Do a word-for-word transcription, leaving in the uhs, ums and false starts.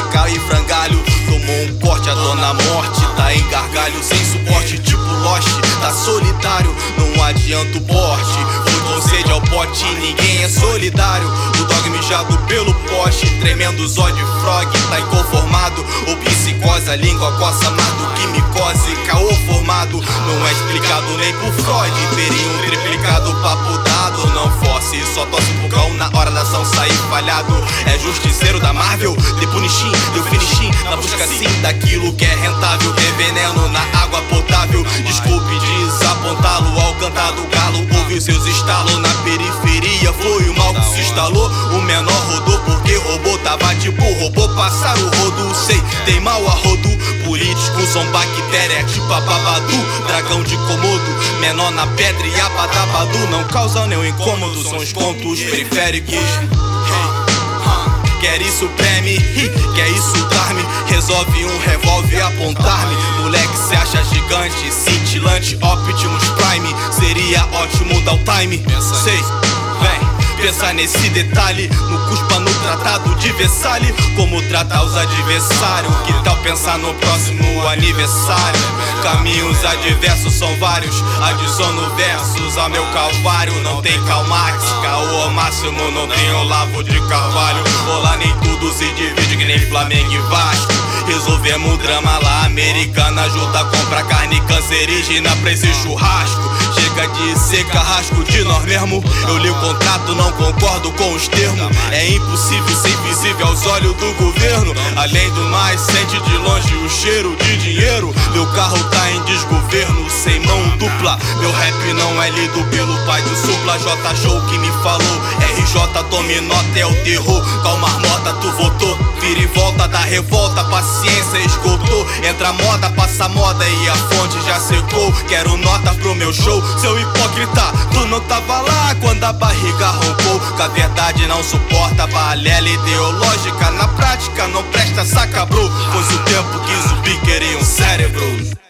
faca e frangalho. Tomou um corte, a dona morte tá em gargalho, sem suporte, tipo Lost, tá solitário, não adianta o porte. Foi com sede ao pote, ninguém é solidário. O dog mijado pelo poste, tremendo zóio de frog, tá inconformado. Ou psicose, a língua coça mais do que micose. Caô formado, não é explicado nem por Freud. Teria um triplicado, papo dado, não force. Só tosse pro cão na hora da ação sair falhado. É justiceiro da Marvel, de Punishin, deu finishing na busca sim daquilo que é rentável. Tem veneno na água potável. Desculpe desapontá-lo ao cantar do galo. Ouviu seus estalos na periferia, foi o mal que se instalou. O menor rodou porque roubou, tava tipo robô, passar o rodo. Sei, tem mal a rodo. Políticos são bactéria, tipo a Babadu. Dragão de Komodo, menor na pedra e a badabadu. Não causa nenhum incômodo, são os contos periféricos. Quer isso preme, quer insultar-me, resolve um revólver apontar-me. Moleque cê acha gigante, cintilante, Optimus Prime. Seria ótimo dar o time, sei, vem. Pensa nesse detalhe, no cuspa no tratado de Versalhes. Como tratar os adversários, que tal pensar no próximo aniversário? Caminhos adversos são vários, adiciono versos ao meu calvário. Não tem calmax, caô ao máximo, não tem Olavo de Carvalho. Olá, nem tudo se divide que nem Flamengo e Vasco. Resolvemos o drama lá, americana ajuda a comprar carne cancerígena pra esse churrasco. Chega de ser carrasco de nós mesmo. Eu li o contrato, não concordo com os termos. É impossível ser visível aos olhos do governo. Além do mais, sente de longe o cheiro de dinheiro. Meu carro tá em desgoverno, sem mão dupla. Meu rap não é lido pelo pai do supla. J Show que me falou, R J tome nota, é o terror. Calma marmota, tu votou, vira e volta da revolta. Paciência esgotou, entra moda, passa moda e a fonte já secou. Quero nota pro meu show, seu hipócrita, tu não tava lá quando a barriga roncou. Que a verdade não suporta balela ideológica. Na prática não presta, saca bro. Pois o tempo que zumbi queria um cérebro.